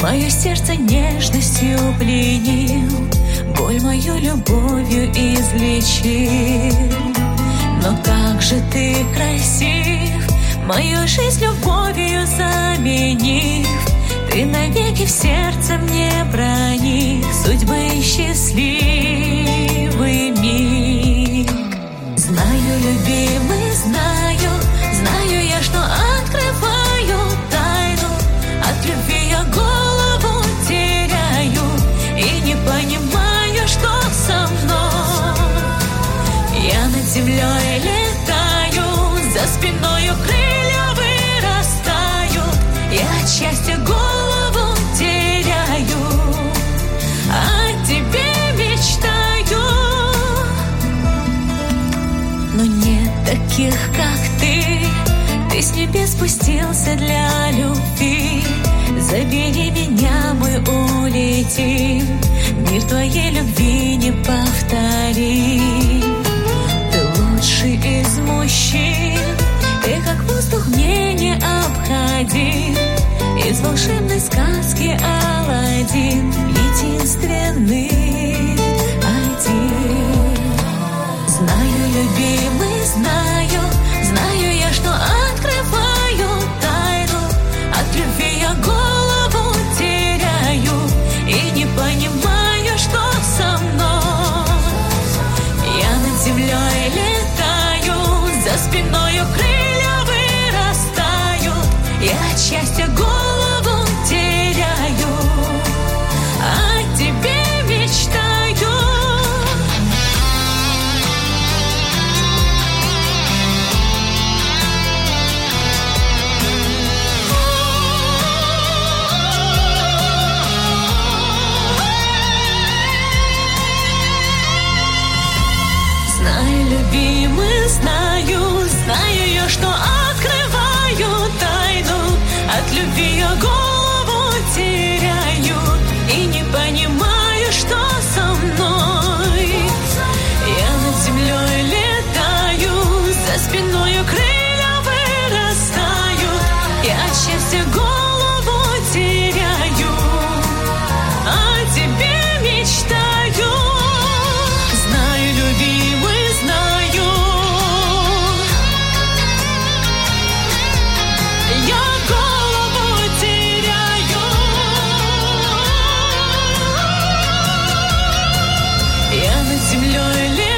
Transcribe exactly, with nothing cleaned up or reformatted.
Мое сердце нежностью пленил, боль мою любовью излечил. Но как же ты красив, мою жизнь любовью заменив. Ты навеки в сердце мне проник, судьбы счастливый миг. Знаю, любимый, знаю, знаю я, что открываю тайну. От любви я голову теряю и не понимаю, что со мной. Я над землей летаю, за спиною крылья вырастаю. Я от счастья голову теряю, о тебе мечтаю. Но нет таких, как ты, ты с небес спустился для любви. Забери меня, мы улетим, мир твоей любви не повторим. Ты лучший из мужчин, ты как воздух мне не обходим. Из волшебной сказки Аладдин, единственный один. Знаю, любимый, знаю, знаю я, что открываю тайну. От любви я голову теряю и не понимаю, что со мной. Я над землей летаю, за спиною крылья вырастаю. Я от счастья голову теряю, о тебе мечтаю. Знаю, любимый, знаю, знаю я, что открываю тайну. От любви я голову теряю и не понимаю, что со мной. Я над землей летаю, за спиною крылья вырастаю. Я от счастья голову теряю, о тебе мечтаю. Знаю, любимый, знаю, я голову теряю. Я над землей летаю.